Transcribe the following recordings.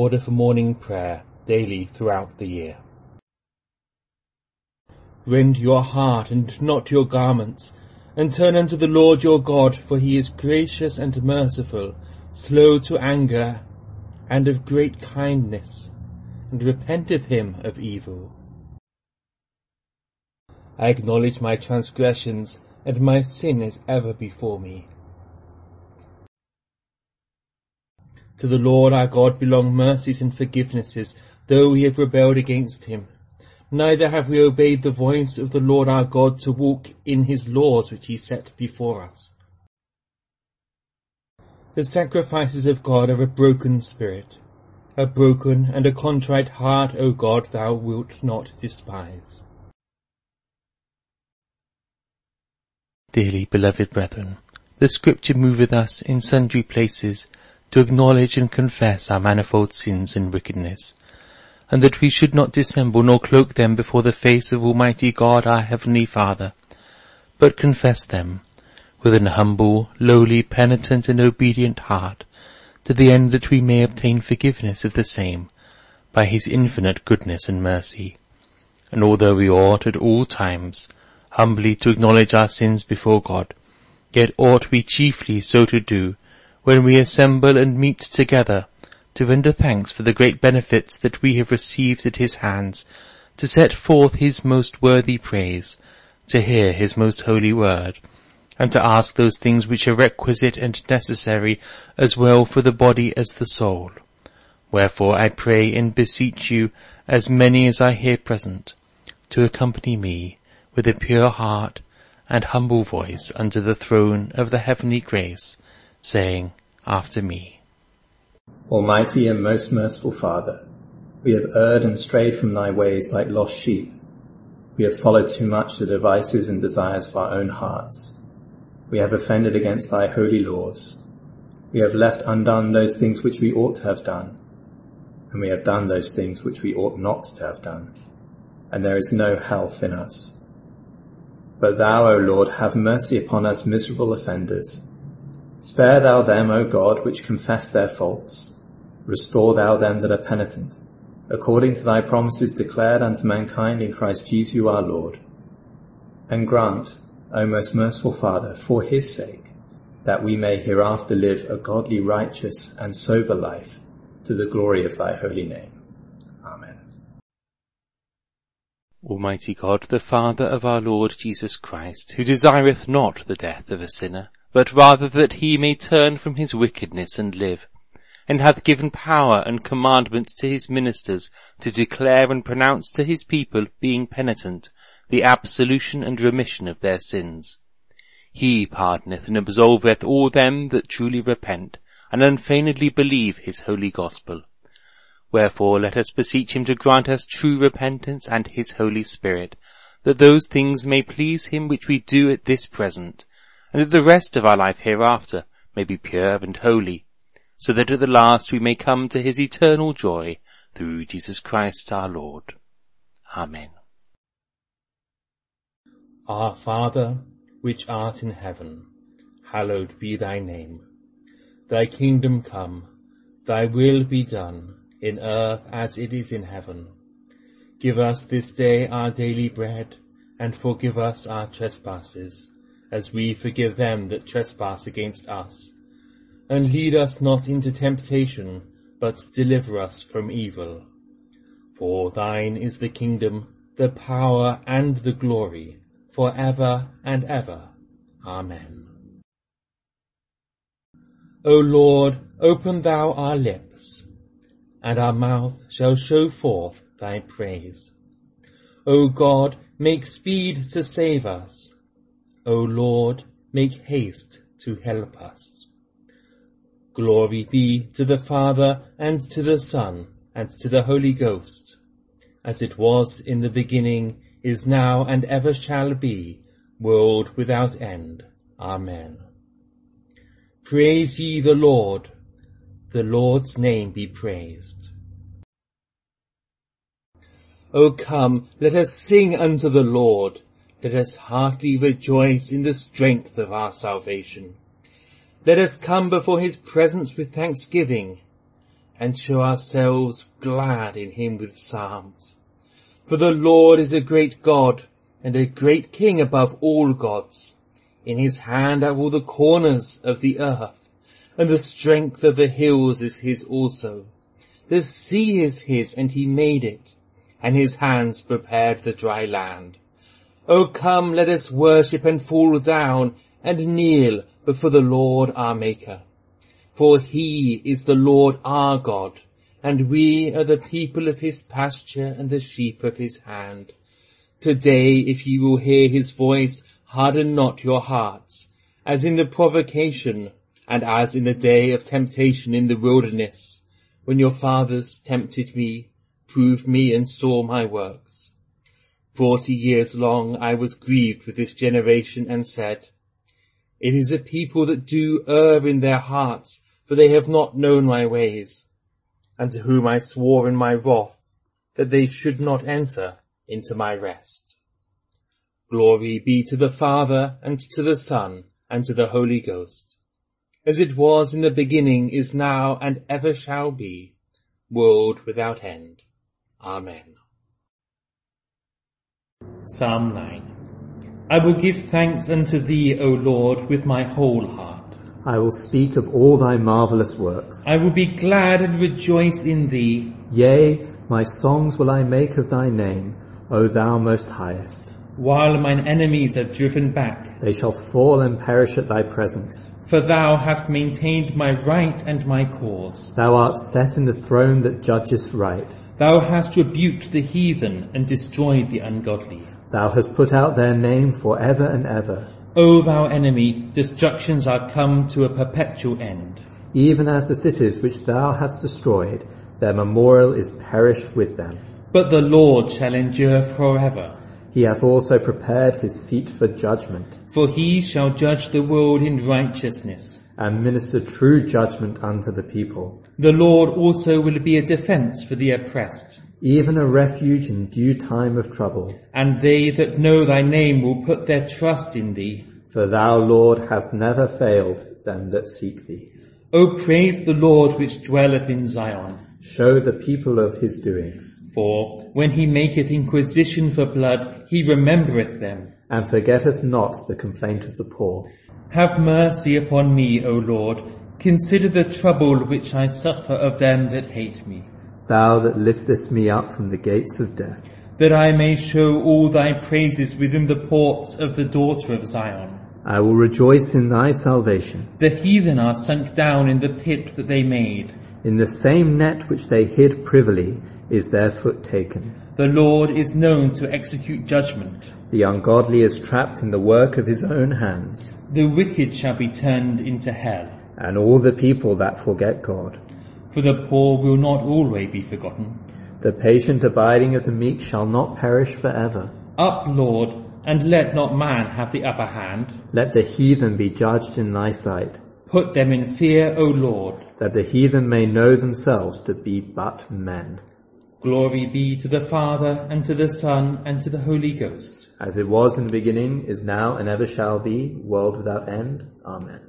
order for morning prayer daily throughout the year. Rend your heart and not your garments, and turn unto the Lord your God, for he is gracious and merciful, slow to anger, and of great kindness, and repenteth him of evil. I acknowledge my transgressions, and my sin is ever before me. To the Lord our God belong mercies and forgivenesses, though we have rebelled against him. Neither have we obeyed the voice of the Lord our God to walk in his laws which he set before us. The sacrifices of God are a broken spirit. A broken and a contrite heart, O God, thou wilt not despise. Dearly beloved brethren, the Scripture moveth us in sundry places to acknowledge and confess our manifold sins and wickedness, and that we should not dissemble nor cloak them before the face of Almighty God our Heavenly Father, but confess them with an humble, lowly, penitent and obedient heart, to the end that we may obtain forgiveness of the same by his infinite goodness and mercy. And although we ought at all times humbly to acknowledge our sins before God, yet ought we chiefly so to do when we assemble and meet together, to render thanks for the great benefits that we have received at his hands, to set forth his most worthy praise, to hear his most holy word, and to ask those things which are requisite and necessary as well for the body as the soul. Wherefore I pray and beseech you, as many as are here present, to accompany me with a pure heart and humble voice unto the throne of the heavenly grace, saying after me, Almighty and most merciful Father, we have erred and strayed from thy ways like lost sheep. We have followed too much the devices and desires of our own hearts. We have offended against thy holy laws. We have left undone those things which we ought to have done, and we have done those things which we ought not to have done, and there is no health in us. But thou, O Lord, have mercy upon us miserable offenders. Spare thou them, O God, which confess their faults. Restore thou them that are penitent, according to thy promises declared unto mankind in Christ Jesus our Lord. And grant, O most merciful Father, for his sake, that we may hereafter live a godly, righteous, and sober life, to the glory of thy holy name. Amen. Almighty God, the Father of our Lord Jesus Christ, who desireth not the death of a sinner, but rather that he may turn from his wickedness and live, and hath given power and commandment to his ministers to declare and pronounce to his people, being penitent, the absolution and remission of their sins. He pardoneth and absolveth all them that truly repent, and unfeignedly believe his holy gospel. Wherefore let us beseech him to grant us true repentance and his Holy Spirit, that those things may please him which we do at this present, and that the rest of our life hereafter may be pure and holy, so that at the last we may come to his eternal joy, through Jesus Christ our Lord. Amen. Our Father, which art in heaven, hallowed be thy name. Thy kingdom come, thy will be done, in earth as it is in heaven. Give us this day our daily bread, and forgive us our trespasses, as we forgive them that trespass against us. And lead us not into temptation, but deliver us from evil. For thine is the kingdom, the power, and the glory, for ever and ever. Amen. O Lord, open thou our lips, and our mouth shall show forth thy praise. O God, make speed to save us. O Lord, make haste to help us. Glory be to the Father, and to the Son, and to the Holy Ghost, as it was in the beginning, is now, and ever shall be, world without end. Amen. Praise ye the Lord. The Lord's name be praised. O come, let us sing unto the Lord. Let us heartily rejoice in the strength of our salvation. Let us come before his presence with thanksgiving, and show ourselves glad in him with psalms. For the Lord is a great God, and a great King above all gods. In his hand are all the corners of the earth, and the strength of the hills is his also. The sea is his, and he made it, and his hands prepared the dry land. O come, let us worship and fall down, and kneel before the Lord our Maker. For he is the Lord our God, and we are the people of his pasture and the sheep of his hand. Today, if ye will hear his voice, harden not your hearts, as in the provocation, and as in the day of temptation in the wilderness, when your fathers tempted me, proved me, and saw my works. 40 years long I was grieved with this generation, and said, It is a people that do err in their hearts, for they have not known my ways, and to whom I swore in my wrath that they should not enter into my rest. Glory be to the Father, and to the Son, and to the Holy Ghost, as it was in the beginning, is now, and ever shall be, world without end. Amen. Psalm 9. I will give thanks unto thee, O Lord, with my whole heart. I will speak of all thy marvellous works. I will be glad and rejoice in thee. Yea, my songs will I make of thy name, O thou most highest. While mine enemies are driven back, They shall fall and perish at thy presence. for thou hast maintained my right and my cause. Thou art set in the throne that judgest right. Thou hast rebuked the heathen and destroyed the ungodly. Thou hast put out their name for ever and ever. O thou enemy, destructions are come to a perpetual end. Even as the cities which thou hast destroyed, their memorial is perished with them. But the Lord shall endure forever. He hath also prepared his seat for judgment, For he shall judge the world in righteousness. and minister true judgment unto the people. The Lord also will be a defence for the oppressed. Even a refuge in due time of trouble. And they that know thy name will put their trust in thee. For thou, Lord, hast never failed them that seek thee. O praise the Lord which dwelleth in Zion. Show the people of his doings, For when he maketh inquisition for blood, he remembereth them. and forgetteth not the complaint of the poor. Have mercy upon me, O Lord. Consider the trouble which I suffer of them that hate me. Thou that liftest me up from the gates of death. That I may show all thy praises within the ports of the daughter of Zion. I will rejoice in thy salvation. The heathen are sunk down in the pit that they made. In the same net which they hid privily is their foot taken. The Lord is known to execute judgment. The ungodly is trapped in the work of his own hands, The wicked shall be turned into hell. and all the people that forget God. For the poor will not always be forgotten. The patient abiding of the meek shall not perish forever. Up, Lord, and let not man have the upper hand. Let the heathen be judged in thy sight, Put them in fear, O Lord. that the heathen may know themselves to be but men. Glory be to the Father, and to the Son, and to the Holy Ghost. As it was in the beginning, is now, and ever shall be, world without end. Amen.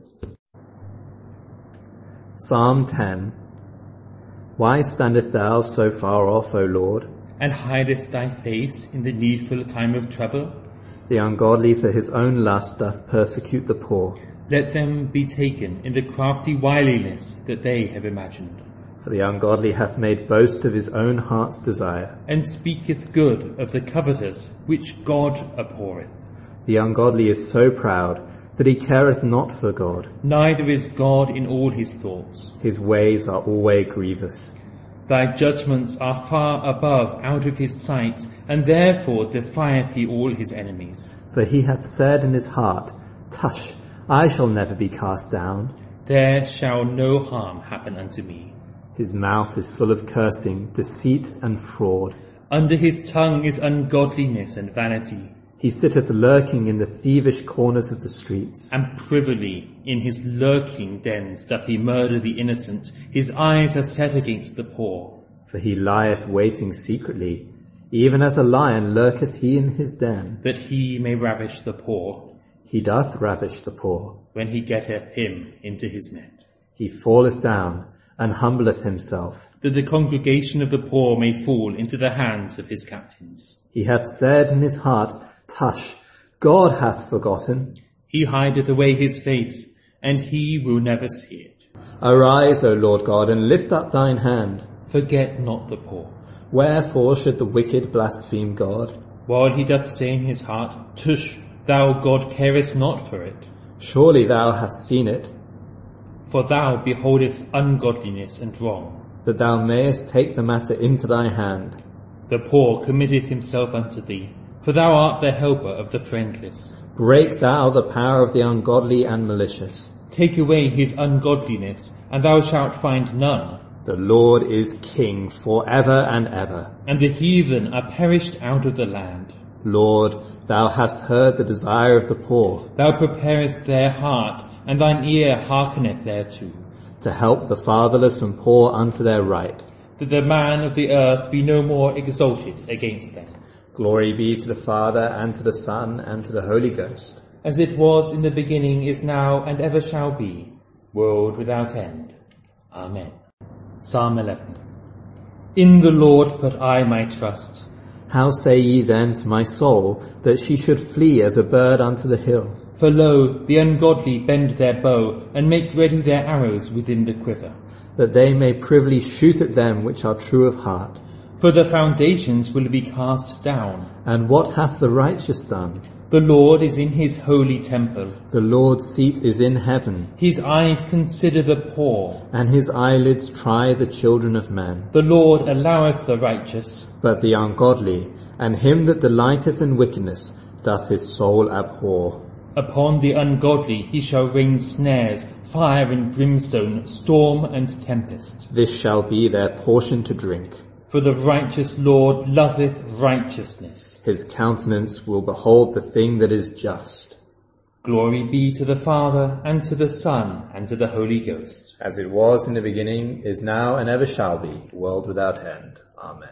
Psalm 10. Why standest thou so far off, O Lord? And hidest thy face in the needful time of trouble? The ungodly for his own lust doth persecute the poor. Let them be taken in the crafty wiliness that they have imagined. For the ungodly hath made boast of his own heart's desire. And speaketh good of the covetous, which God abhorreth. The ungodly is so proud that he careth not for God. Neither is God in all his thoughts. His ways are always grievous. Thy judgments are far above out of his sight, and therefore defieth he all his enemies. For he hath said in his heart, Tush, I shall never be cast down. There shall no harm happen unto me. His mouth is full of cursing, deceit, and fraud. Under his tongue is ungodliness and vanity, He sitteth lurking in the thievish corners of the streets. and privily in his lurking dens doth he murder the innocent. His eyes are set against the poor. For he lieth waiting secretly, even as a lion lurketh he in his den. That he may ravish the poor, He doth ravish the poor. when he getteth him into his net. He falleth down, and humbleth himself, that the congregation of the poor may fall into the hands of his captains. He hath said in his heart, Tush, God hath forgotten. He hideth away his face, and he will never see it. Arise, O Lord God, and lift up thine hand. Forget not the poor. Wherefore should the wicked blaspheme God? While he doth say in his heart, Tush, thou God carest not for it. Surely thou hast seen it, For thou beholdest ungodliness and wrong. that thou mayest take the matter into thy hand. The poor committeth himself unto thee, for thou art the helper of the friendless. Break thou the power of the ungodly and malicious. Take away his ungodliness, and thou shalt find none. The Lord is King forever and ever. And the heathen are perished out of the land. Lord, thou hast heard the desire of the poor, Thou preparest their heart, and thine ear hearkeneth thereto, to help the fatherless and poor unto their right. that the man of the earth be no more exalted against them. Glory be to the Father, and to the Son, and to the Holy Ghost. As it was in the beginning, is now, and ever shall be, world without end. Amen. Psalm 11. In the Lord put I my trust. How say ye then to my soul, that she should flee as a bird unto the hill? For lo, the ungodly bend their bow, and make ready their arrows within the quiver. That they may privily shoot at them which are true of heart. For the foundations will be cast down. And what hath the righteous done? The Lord is in his holy temple. The Lord's seat is in heaven, His eyes consider the poor. and his eyelids try the children of men. The Lord alloweth the righteous. But the ungodly, and him that delighteth in wickedness, doth his soul abhor. Upon the ungodly he shall rain snares, fire and brimstone, storm and tempest. This shall be their portion to drink. For the righteous Lord loveth righteousness. His countenance will behold the thing that is just. Glory be to the Father, and to the Son, and to the Holy Ghost. As it was in the beginning, is now, and ever shall be, world without end. Amen.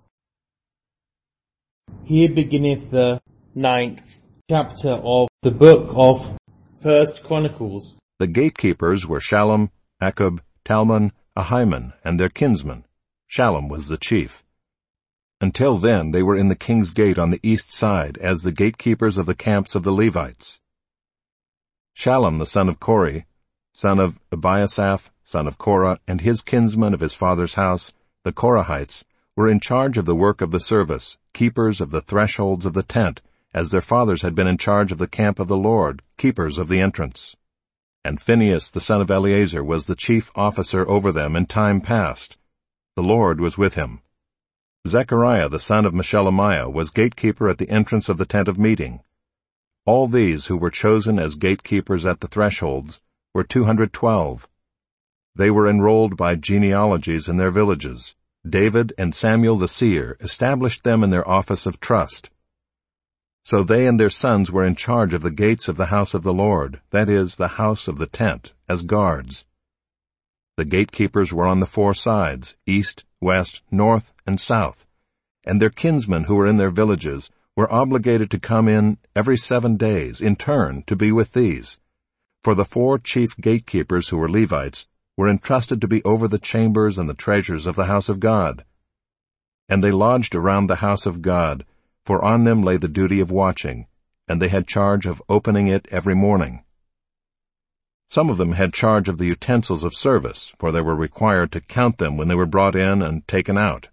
Here beginneth the 9th chapter of the book of 1 Chronicles. The gatekeepers were Shallum, Akub, Talmon, Ahiman, and their kinsmen. Shallum was the chief. Until then they were in the king's gate on the east side as the gatekeepers of the camps of the Levites. Shallum the son of Kori, son of Ebiasaph, son of Korah, and his kinsmen of his father's house, the Korahites, were in charge of the work of the service, keepers of the thresholds of the tent, as their fathers had been in charge of the camp of the Lord, keepers of the entrance. And Phinehas the son of Eleazar was the chief officer over them in time past. The Lord was with him. Zechariah the son of Meshelemiah was gatekeeper at the entrance of the tent of meeting. All these who were chosen as gatekeepers at the thresholds were 212. They were enrolled by genealogies in their villages. David and Samuel the seer established them in their office of trust. So they and their sons were in charge of the gates of the house of the Lord, that is, the house of the tent, as guards. The gatekeepers were on the four sides, east, west, north, and south, and their kinsmen who were in their villages were obligated to come in every 7 days in turn to be with these. For the 4 chief gatekeepers who were Levites were entrusted to be over the chambers and the treasures of the house of God. And they lodged around the house of God, for on them lay the duty of watching, and they had charge of opening it every morning. Some of them had charge of the utensils of service, for they were required to count them when they were brought in and taken out.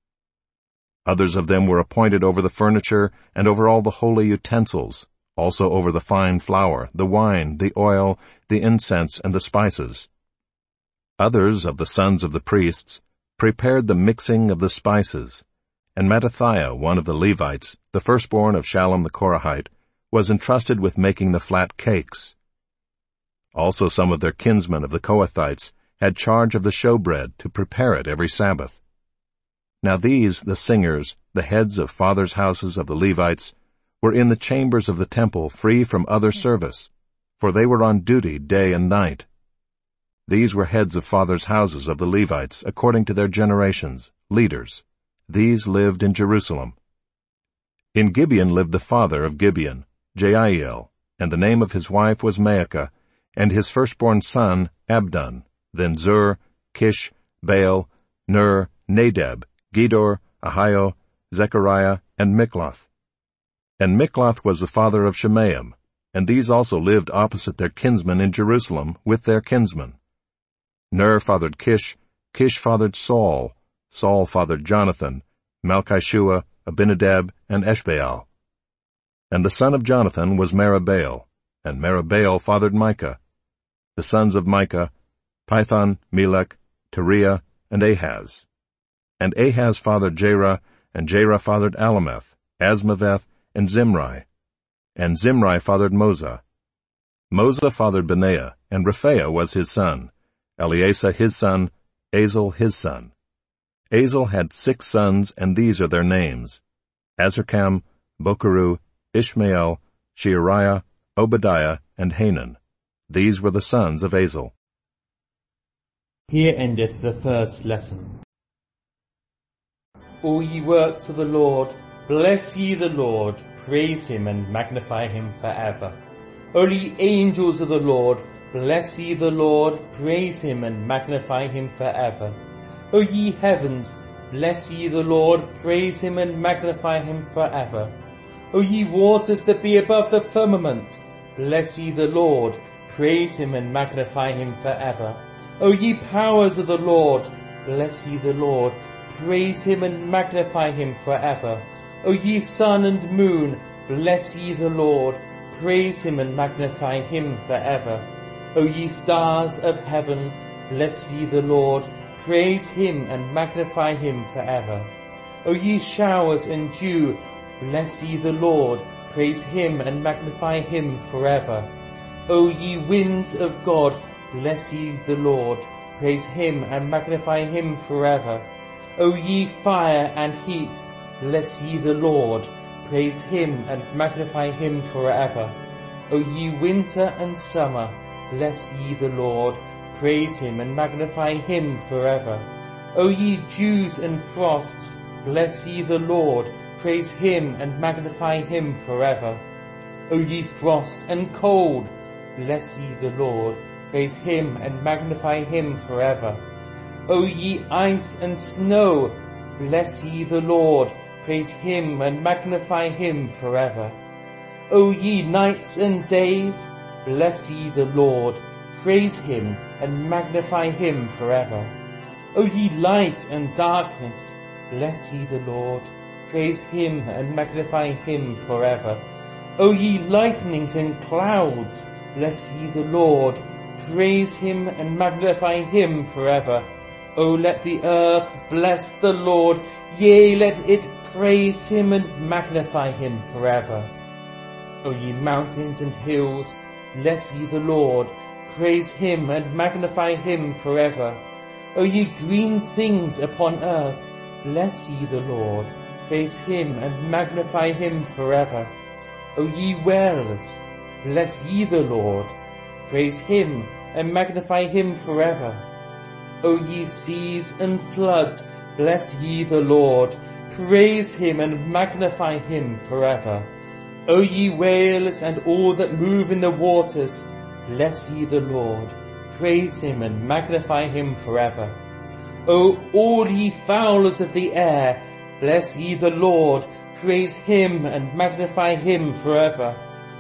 Others of them were appointed over the furniture and over all the holy utensils, also over the fine flour, the wine, the oil, the incense, and the spices. Others of the sons of the priests prepared the mixing of the spices, and Mattithiah, one of the Levites, the firstborn of Shallum the Korahite, was entrusted with making the flat cakes. Also some of their kinsmen of the Kohathites had charge of the showbread to prepare it every Sabbath. Now these, the singers, the heads of fathers' houses of the Levites, were in the chambers of the temple free from other service, for they were on duty day and night. These were heads of fathers' houses of the Levites, according to their generations, leaders. These lived in Jerusalem. In Gibeon lived the father of Gibeon, Jeiel, and the name of his wife was Maacah, and his firstborn son Abdon, then Zur, Kish, Baal, Ner, Nadab, Gedor, Ahio, Zechariah, and Mikloth. And Mikloth was the father of Shemaim, and these also lived opposite their kinsmen in Jerusalem with their kinsmen. Ner fathered Kish, Kish fathered Saul, Saul fathered Jonathan, Malchishua, Abinadab, and Eshbaal. And the son of Jonathan was Merabaal, and Merabaal fathered Micah. The sons of Micah, Pithon, Melech, Teriah, and Ahaz. And Ahaz fathered Jerah, and Jerah fathered Alameth, Asmaveth, and Zimri. And Zimri fathered Moza. Moza fathered Benaiah, and Rephaiah was his son, Eleasah his son, Azel his son. Azel had 6 sons, and these are their names: Azrikam, Bokeru, Ishmael, Sheariah, Obadiah, and Hanan. These were the sons of Azel. Here endeth the first lesson. All ye works of the Lord, bless ye the Lord, praise him and magnify him forever. O ye angels of the Lord, bless ye the Lord, praise him and magnify him forever. O ye heavens, bless ye the Lord, praise him and magnify him forever. O ye waters that be above the firmament, bless ye the Lord, praise him and magnify him forever. O ye powers of the Lord, bless ye the Lord, praise him and magnify him forever. O ye sun and moon, bless ye the Lord, praise him and magnify him forever. O ye stars of heaven, bless ye the Lord, praise him and magnify him forever. O ye showers and dew, bless ye the Lord, praise him and magnify him forever. O ye winds of God, bless ye the Lord, praise him and magnify him forever. O ye fire and heat, bless ye the Lord, praise him and magnify him forever. O ye winter and summer, bless ye the Lord, praise him and magnify him forever. O ye dews and frosts, bless ye the Lord, praise him and magnify him forever. O ye frost and cold, bless ye the Lord, praise him and magnify him forever. O ye ice and snow, bless ye the Lord, praise him and magnify him forever. O ye nights and days, bless ye the Lord, praise him and magnify him forever. O ye light and darkness, bless ye the Lord, praise him and magnify him forever. O ye lightnings and clouds, bless ye the Lord, praise him and magnify him forever. O let the earth bless the Lord, yea, let it praise him and magnify him forever. O ye mountains and hills, bless ye the Lord, praise him and magnify him forever. O ye green things upon earth, bless ye the Lord, praise him and magnify him forever. O ye wells, bless ye the Lord, praise him and magnify him forever. O ye seas and floods, bless ye the Lord, praise him and magnify him forever. O ye whales and all that move in the waters, bless ye the Lord, praise him and magnify him forever. O all ye fowlers of the air, bless ye the Lord, praise him and magnify him forever.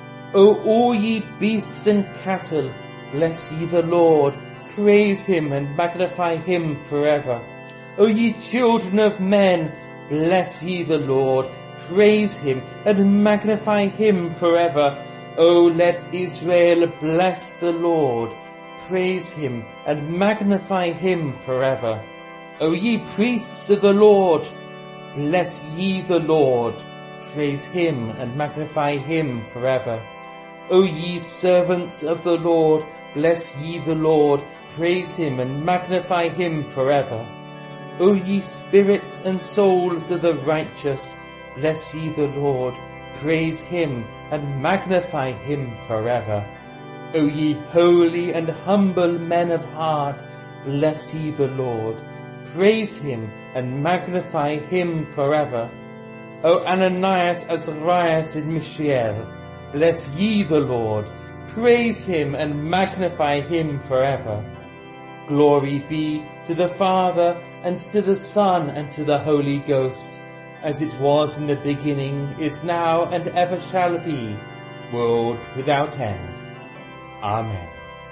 O all ye beasts and cattle, bless ye the Lord, praise him and magnify him forever. O ye children of men, bless ye the Lord, praise him and magnify him forever. O let Israel bless the Lord, praise him and magnify him forever. O ye priests of the Lord, bless ye the Lord, praise him and magnify him forever. O ye servants of the Lord, bless ye the Lord, praise him and magnify him forever. O ye spirits and souls of the righteous, bless ye the Lord, praise him and magnify him forever. O ye holy and humble men of heart, bless ye the Lord, praise him and magnify him forever. O Ananias, Azarias, and Mishael, bless ye the Lord, praise him and magnify him forever. Glory be to the Father, and to the Son, and to the Holy Ghost, as it was in the beginning, is now, and ever shall be, world without end. Amen.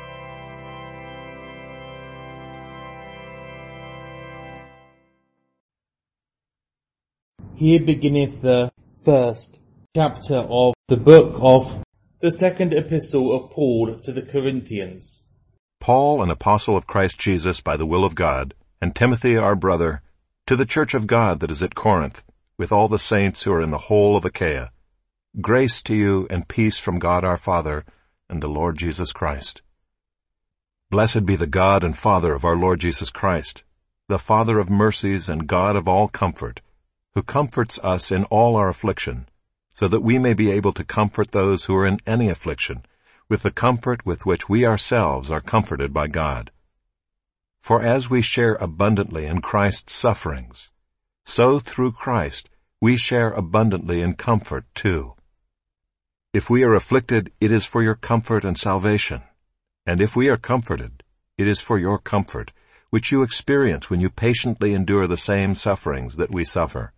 Here beginneth the first chapter of the book of the second epistle of Paul to the Corinthians. Paul, an apostle of Christ Jesus by the will of God, and Timothy our brother, to the church of God that is at Corinth, with all the saints who are in the whole of Achaia. Grace to you and peace from God our Father and the Lord Jesus Christ. Blessed be the God and Father of our Lord Jesus Christ, the Father of mercies and God of all comfort, who comforts us in all our affliction, so that we may be able to comfort those who are in any affliction, with the comfort with which we ourselves are comforted by God. For as we share abundantly in Christ's sufferings, so through Christ we share abundantly in comfort too. If we are afflicted, it is for your comfort and salvation. And if we are comforted, it is for your comfort, which you experience when you patiently endure the same sufferings that we suffer.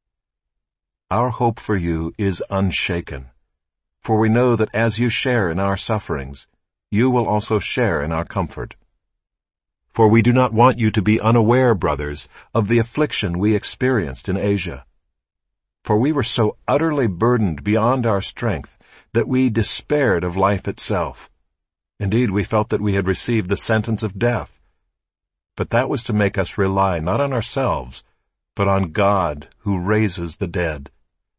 Our hope for you is unshaken, for we know that as you share in our sufferings, you will also share in our comfort. For we do not want you to be unaware, brothers, of the affliction we experienced in Asia. For we were so utterly burdened beyond our strength that we despaired of life itself. Indeed, we felt that we had received the sentence of death. But that was to make us rely not on ourselves, but on God who raises the dead.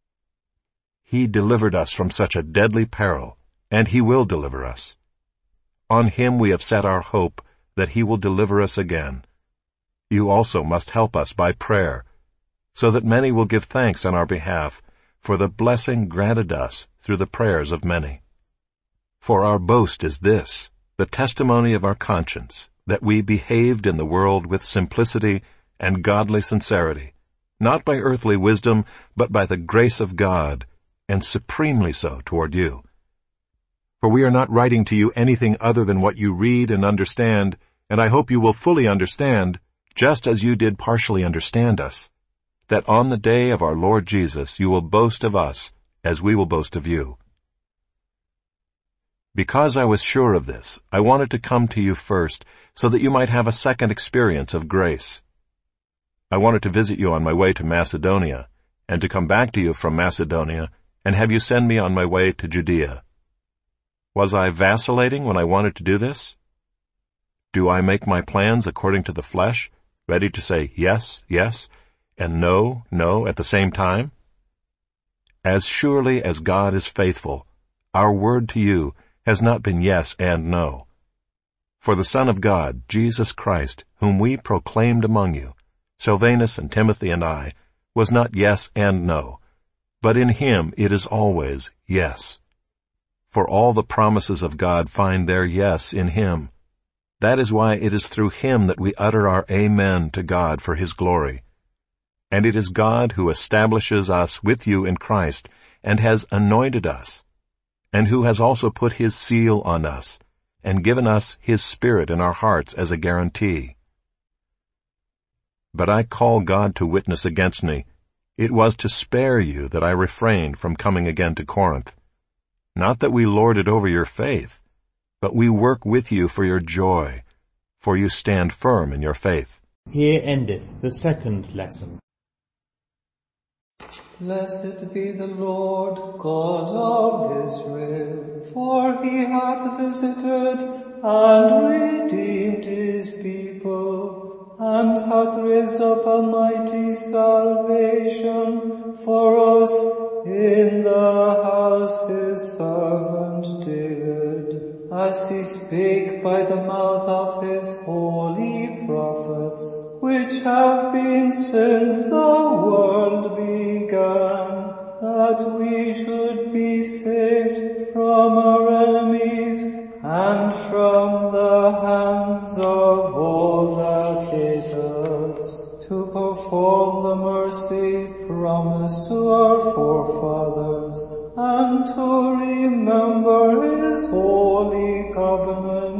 He delivered us from such a deadly peril, and He will deliver us. On Him we have set our hope that He will deliver us again. You also must help us by prayer, so that many will give thanks on our behalf for the blessing granted us through the prayers of many. For our boast is this, the testimony of our conscience, that we behaved in the world with simplicity and godly sincerity, not by earthly wisdom, but by the grace of God, and supremely so toward you. For we are not writing to you anything other than what you read and understand, and I hope you will fully understand, just as you did partially understand us, that on the day of our Lord Jesus you will boast of us as we will boast of you. Because I was sure of this, I wanted to come to you first, so that you might have a second experience of grace. I wanted to visit you on my way to Macedonia, and to come back to you from Macedonia, and have you send me on my way to Judea. Was I vacillating when I wanted to do this? Do I make my plans according to the flesh, ready to say yes, yes, and no, no at the same time? As surely as God is faithful, our word to you has not been yes and no. For the Son of God, Jesus Christ, whom we proclaimed among you, Silvanus and Timothy and I, was not yes and no, but in Him it is always yes. For all the promises of God find their yes in Him. That is why it is through Him that we utter our amen to God for His glory. And it is God who establishes us with you in Christ, and has anointed us, and who has also put His seal on us, and given us His Spirit in our hearts as a guarantee. But I call God to witness against me. It was to spare you that I refrained from coming again to Corinth. Not that we lord it over your faith, but we work with you for your joy, for you stand firm in your faith. Here endeth the second lesson. Blessed be the Lord God of Israel, for He hath visited and redeemed His people, and hath raised up a mighty salvation for us in the house His servant David, as He spake by the mouth of His holy prophets, which have been since the world began, that we should be saved from our enemies and from the hands of all that hate us, to perform the mercy promised to our forefathers, and to remember His holy covenant,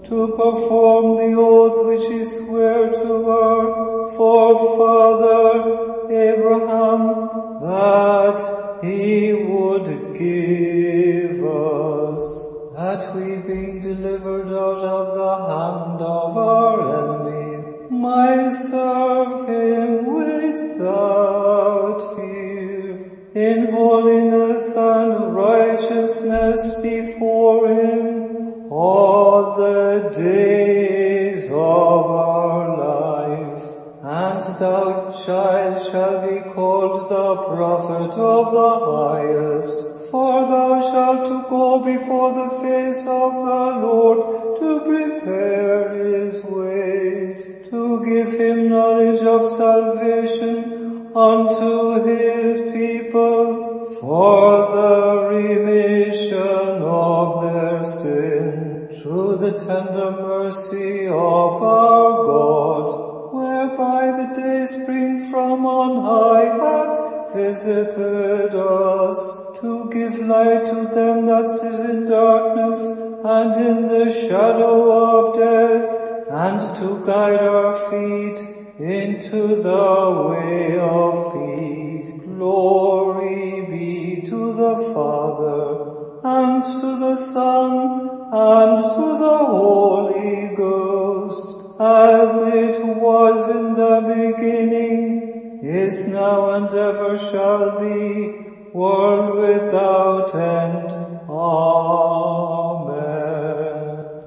to perform the oath which he sware to our forefather Abraham, that he would give us, that we being delivered out of the hand of our enemies, might serve him without fear, in holiness and righteousness before him all the days of our life. And thou, child, shalt be called the prophet of the highest, for thou shalt to go before the face of the Lord to prepare his ways, to give him knowledge of salvation unto his people, for the remission of their sin, through the tender mercy of our God, whereby the day spring from on high hath visited us, to give light to them that sit in darkness and in the shadow of death, and to guide our feet into the way of peace. Glory be to the Father, and to the Son, and to the Holy Ghost, as it was in the beginning, is now, and ever shall be, world without end. Amen.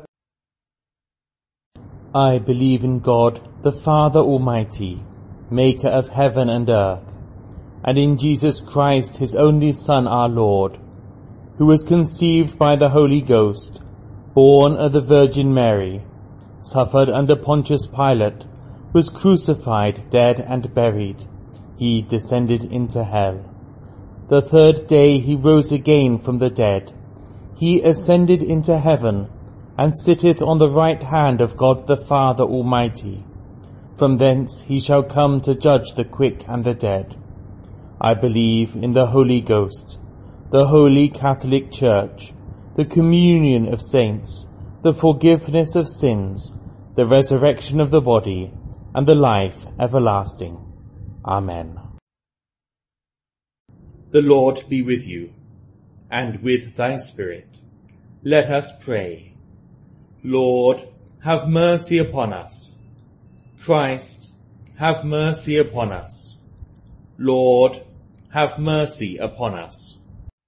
I believe in God, the Father Almighty, maker of heaven and earth, and in Jesus Christ, his only Son, our Lord, who was conceived by the Holy Ghost, born of the Virgin Mary, suffered under Pontius Pilate, was crucified, dead, and buried. He descended into hell. The third day he rose again from the dead. He ascended into heaven, and sitteth on the right hand of God the Father Almighty. From thence he shall come to judge the quick and the dead. I believe in the Holy Ghost, the Holy Catholic Church, the communion of saints, the forgiveness of sins, the resurrection of the body, and the life everlasting. Amen. The Lord be with you, and with thy spirit. Let us pray. Lord, have mercy upon us. Christ, have mercy upon us. Lord, have mercy upon us.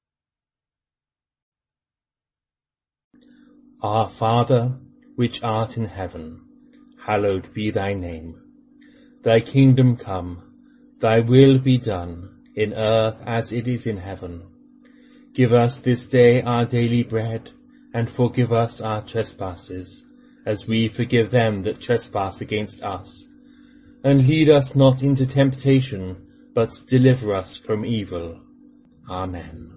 Our Father, which art in heaven, hallowed be thy name. Thy kingdom come, thy will be done, in earth as it is in heaven. Give us this day our daily bread, and forgive us our trespasses, as we forgive them that trespass against us. And lead us not into temptation, but deliver us from evil. Amen.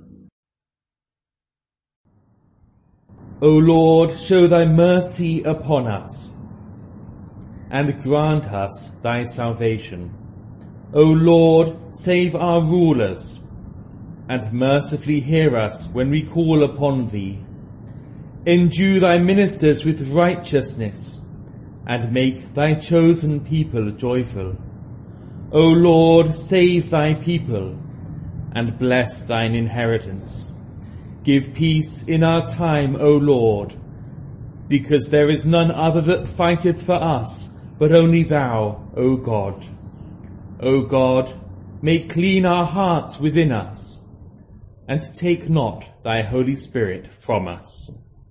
O Lord, show thy mercy upon us, and grant us thy salvation. O Lord, save our rulers, and mercifully hear us when we call upon thee. Endue thy ministers with righteousness, and make thy chosen people joyful. O Lord, save thy people, and bless thine inheritance. Give peace in our time, O Lord, because there is none other that fighteth for us, but only thou, O God. O God, make clean our hearts within us, and take not thy Holy Spirit from us.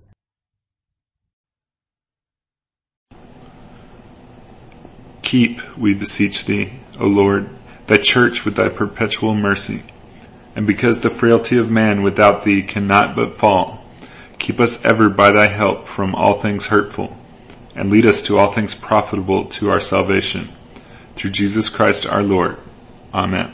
Keep, we beseech thee, O Lord, thy church with thy perpetual mercy. And because the frailty of man without thee cannot but fall, keep us ever by thy help from all things hurtful, and lead us to all things profitable to our salvation. Through Jesus Christ our Lord. Amen.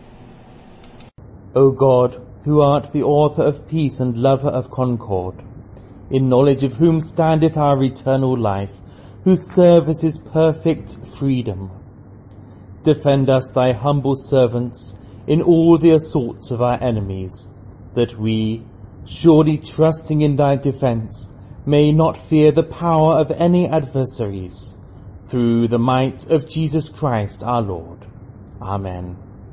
O God, who art the author of peace and lover of concord, in knowledge of whom standeth our eternal life, whose service is perfect freedom, defend us, thy humble servants, in all the assaults of our enemies, that we, surely trusting in thy defence, may not fear the power of any adversaries, through the might of Jesus Christ our Lord. Amen.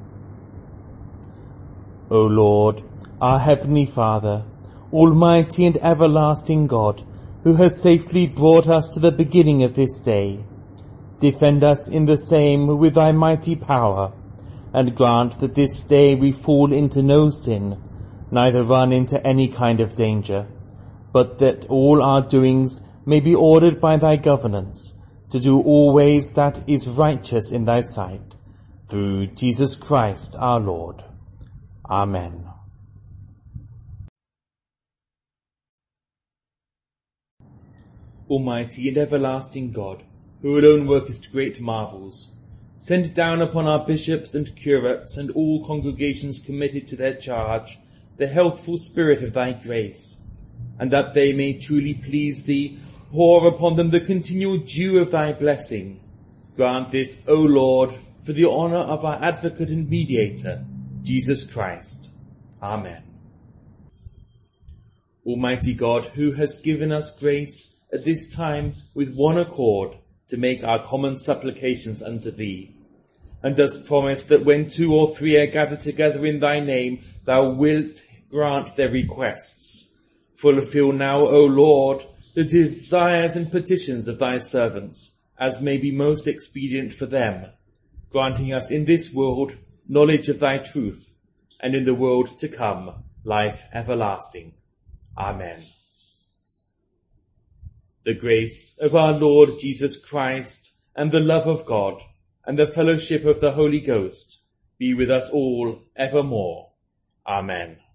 O Lord, our heavenly Father, almighty and everlasting God, who has safely brought us to the beginning of this day, defend us in the same with thy mighty power, and grant that this day we fall into no sin, neither run into any kind of danger, but that all our doings may be ordered by thy governance, to do always that is righteous in thy sight, through Jesus Christ our Lord. Amen. Almighty and everlasting God, who alone workest great marvels, send down upon our bishops and curates and all congregations committed to their charge the healthful spirit of thy grace, and that they may truly please thee, pour upon them the continual dew of thy blessing. Grant this, O Lord, for the honour of our advocate and mediator, Jesus Christ. Amen. Almighty God, who hast given us grace at this time with one accord to make our common supplications unto thee, and dost promise that when 2 or 3 are gathered together in thy name, thou wilt grant their requests. Fulfill now, O Lord, the desires and petitions of thy servants, as may be most expedient for them, granting us in this world knowledge of thy truth, and in the world to come life everlasting. Amen. The grace of our Lord Jesus Christ, and the love of God, and the fellowship of the Holy Ghost be with us all evermore. Amen.